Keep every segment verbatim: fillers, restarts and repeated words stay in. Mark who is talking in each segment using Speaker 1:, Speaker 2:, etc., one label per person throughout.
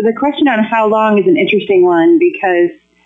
Speaker 1: the question on how long is an interesting one because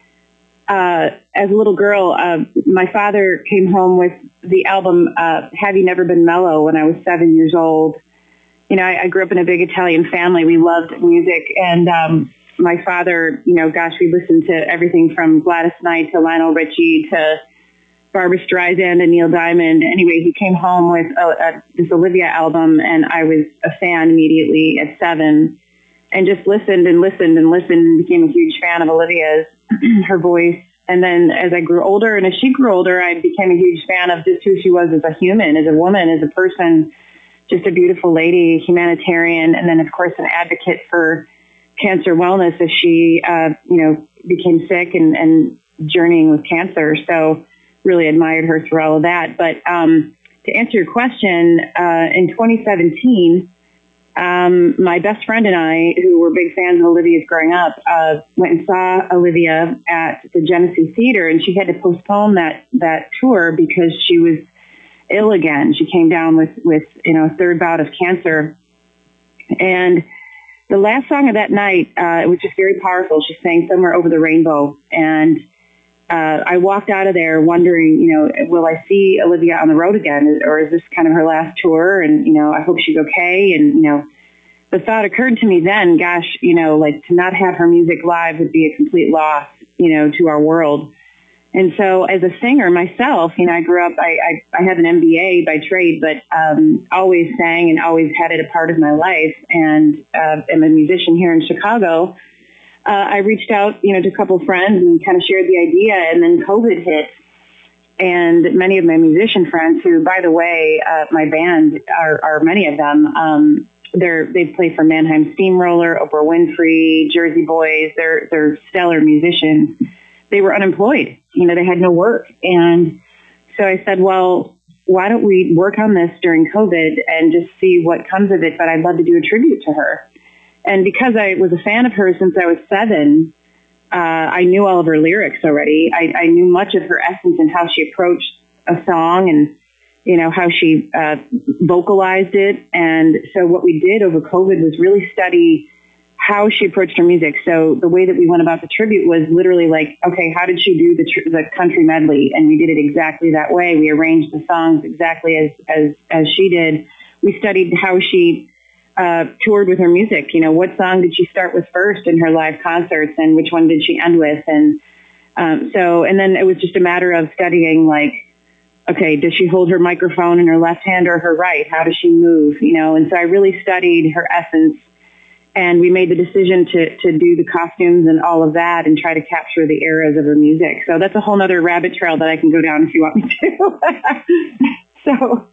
Speaker 1: uh, as a little girl, uh, my father came home with the album uh, Have You Never Been Mellow when I was seven years old. You know, I, I grew up in a big Italian family. We loved music. And um, my father, you know, gosh, we listened to everything from Gladys Knight to Lionel Richie to Barbra Streisand and Neil Diamond. Anyway, he came home with a, a, this Olivia album, and I was a fan immediately at seven, and just listened and listened and listened and became a huge fan of Olivia's, her voice. And then as I grew older, and as she grew older, I became a huge fan of just who she was as a human, as a woman, as a person, just a beautiful lady, humanitarian, and then, of course, an advocate for cancer wellness as she, uh, you know, became sick and, and journeying with cancer. So really admired her through all of that. But um, to answer your question, uh, in twenty seventeen, um, my best friend and I, who were big fans of Olivia's growing up, uh, went and saw Olivia at the Genesee Theater, and she had to postpone that, that tour because she was ill again. She came down with, with, you know, a third bout of cancer. And the last song of that night, uh, it was just very powerful. She sang Somewhere Over the Rainbow. And uh, I walked out of there wondering, you know, will I see Olivia on the road again? Or is this kind of her last tour? And, you know, I hope she's okay. And, you know, the thought occurred to me then, gosh, you know, like to not have her music live would be a complete loss, you know, to our world. And so as a singer myself, you know, I grew up, I, I, I have an M B A by trade, but um, always sang and always had it a part of my life. And uh, I'm a musician here in Chicago. Uh, I reached out, you know, to a couple friends and kind of shared the idea. And then COVID hit. And many of my musician friends, who, by the way, uh, my band are, are many of them, um, they're, they play for Mannheim Steamroller, Oprah Winfrey, Jersey Boys. They're, they're stellar musicians. They were unemployed. You know, they had no work. And so I said, well, why don't we work on this during COVID and just see what comes of it? But I'd love to do a tribute to her. And because I was a fan of hers since I was seven, uh, I knew all of her lyrics already. I, I knew much of her essence and how she approached a song and, you know, how she uh, vocalized it. And so what we did over COVID was really study how she approached her music. So the way that we went about the tribute was literally like, okay, how did she do the, tr- the country medley? And we did it exactly that way. We arranged the songs exactly as, as, as she did. We studied how she uh, toured with her music. You know, what song did she start with first in her live concerts and which one did she end with? And um, so, and then it was just a matter of studying like, okay, does she hold her microphone in her left hand or her right? How does she move? You know, and so I really studied her essence. And we made the decision to, to do the costumes and all of that and try to capture the eras of her music. So that's a whole other rabbit trail that I can go down if you want me to. So,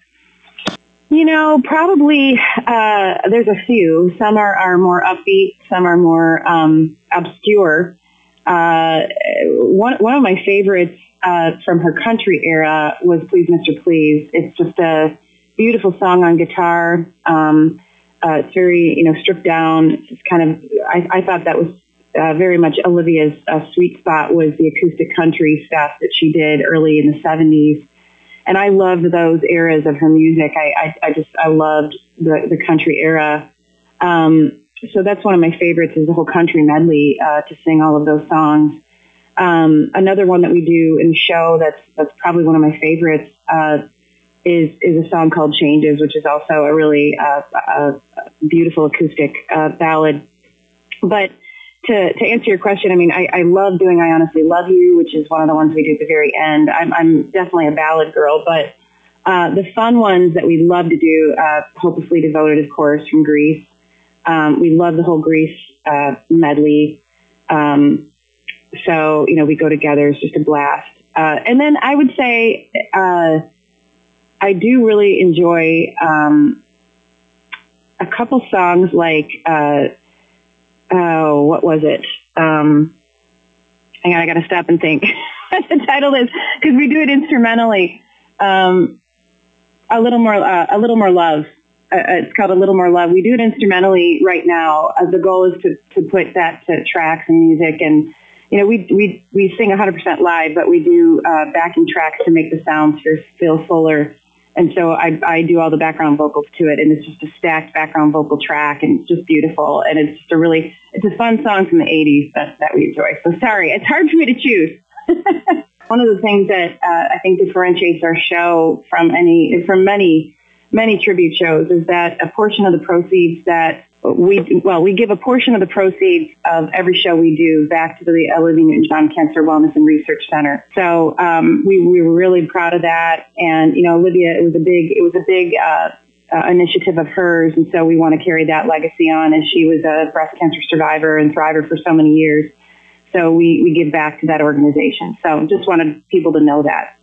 Speaker 1: you know, probably uh, there's a few. Some are, are more upbeat. Some are more um, obscure. Uh, one, one of my favorites uh, from her country era was Please, Mister Please. It's just a beautiful song on guitar. Um Uh, it's very, you know, stripped down. It's kind of, I, I thought that was uh, very much Olivia's uh, sweet spot was the acoustic country stuff that she did early in the seventies. And I loved those eras of her music. I, I, I just, I loved the, the country era. Um, so that's one of my favorites is the whole country medley uh, to sing all of those songs. Um, another one that we do in the show that's, that's probably one of my favorites uh, is is a song called Changes, which is also a really uh, a beautiful acoustic uh, ballad. But to, to answer your question, I mean, I, I love doing I Honestly Love You, which is one of the ones we do at the very end. I'm, I'm definitely a ballad girl, but uh, the fun ones that we love to do, uh, Hopelessly Devoted, of course, from Grease. Um, we love the whole Grease uh, medley. Um, so, you know, we go together. It's just a blast. Uh, and then I would say... Uh, I do really enjoy um, a couple songs like, uh, oh, what was it? Um, hang on, I got to stop and think what the title is because we do it instrumentally. Um, a little more, uh, a little more love. Uh, it's called A Little More Love. We do it instrumentally right now. Uh, the goal is to, to put that to tracks and music and. You know, we we we sing one hundred percent live, but we do uh, backing tracks to make the sounds feel fuller. And so I, I do all the background vocals to it, and it's just a stacked background vocal track, and it's just beautiful. And it's just a really, it's a fun song from the eighties that, that we enjoy. So sorry, it's hard for me to choose. One of the things that uh, I think differentiates our show from any, from many, many tribute shows is that a portion of the proceeds that we, well, we give a portion of the proceeds of every show we do back to the Olivia Newton-John Cancer Wellness and Research Center. So um, we, we were really proud of that. And, you know, Olivia, it was a big, it was a big uh, uh, initiative of hers. And so we want to carry that legacy on, as she was a breast cancer survivor and thriver for so many years. So we, we give back to that organization. So just wanted people to know that.